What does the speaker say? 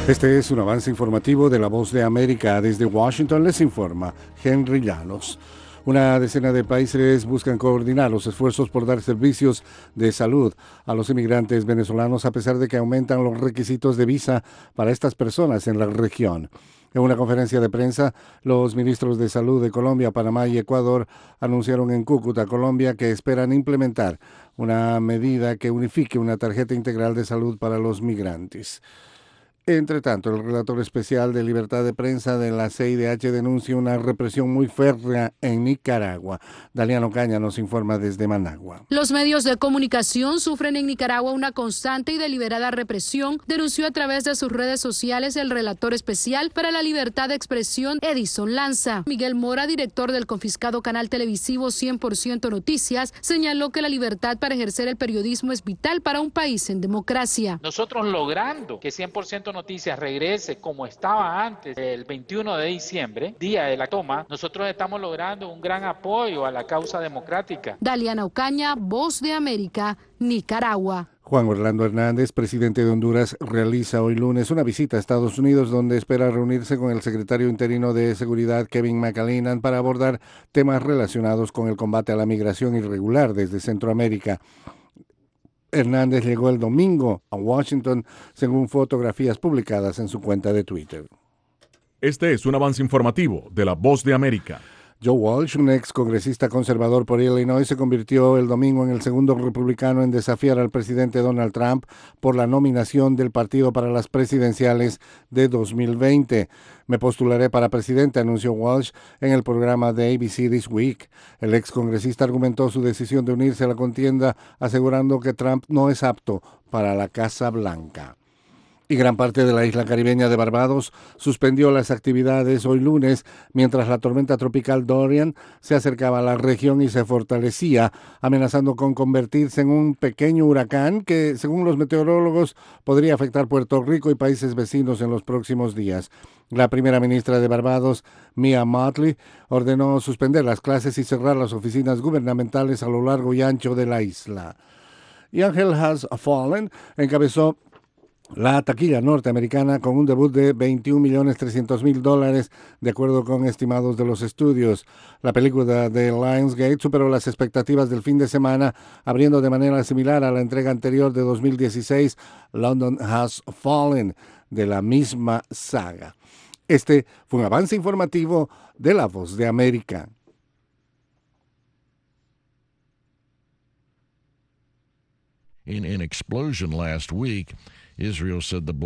Este es un avance informativo de La Voz de América. Desde Washington les informa Henry Llanos. Una decena de países buscan coordinar los esfuerzos por dar servicios de salud a los inmigrantes venezolanos a pesar de que aumentan los requisitos de visa para estas personas en la región. En una conferencia de prensa, los ministros de Salud de Colombia, Panamá y Ecuador anunciaron en Cúcuta, Colombia, que esperan implementar una medida que unifique una tarjeta integral de salud para los migrantes. Entre tanto, el relator especial de libertad de prensa de la CIDH denuncia una represión muy férrea en Nicaragua. Daliano Caña nos informa desde Managua. Los medios de comunicación sufren en Nicaragua una constante y deliberada represión, denunció a través de sus redes sociales el relator especial para la libertad de expresión, Edison Lanza. Miguel Mora, director del confiscado canal televisivo 100% Noticias, señaló que la libertad para ejercer el periodismo es vital para un país en democracia. Nosotros logrando que 100% Noticias regrese como estaba antes, el 21 de diciembre, día de la toma, nosotros estamos logrando un gran apoyo a la causa democrática. Daliana Ocaña, Voz de América, Nicaragua. Juan Orlando Hernández, presidente de Honduras, realiza hoy lunes una visita a Estados Unidos donde espera reunirse con el secretario interino de Seguridad, Kevin McAleenan, para abordar temas relacionados con el combate a la migración irregular desde Centroamérica. Hernández llegó el domingo a Washington, según fotografías publicadas en su cuenta de Twitter. Este es un avance informativo de La Voz de América. Joe Walsh, un ex congresista conservador por Illinois, se convirtió el domingo en el segundo republicano en desafiar al presidente Donald Trump por la nominación del partido para las presidenciales de 2020. Me postularé para presidente, anunció Walsh en el programa de ABC This Week. El ex congresista argumentó su decisión de unirse a la contienda, asegurando que Trump no es apto para la Casa Blanca. Y gran parte de la isla caribeña de Barbados suspendió las actividades hoy lunes mientras la tormenta tropical Dorian se acercaba a la región y se fortalecía, amenazando con convertirse en un pequeño huracán que, según los meteorólogos, podría afectar Puerto Rico y países vecinos en los próximos días. La primera ministra de Barbados, Mia Mottley, ordenó suspender las clases y cerrar las oficinas gubernamentales a lo largo y ancho de la isla. Y Angel Has Fallen encabezó la taquilla norteamericana con un debut de $21.300.000, de acuerdo con estimados de los estudios. La película de Lionsgate superó las expectativas del fin de semana, abriendo de manera similar a la entrega anterior de 2016, London Has Fallen, de la misma saga. Este fue un avance informativo de La Voz de América. In an explosion last week, Israel said the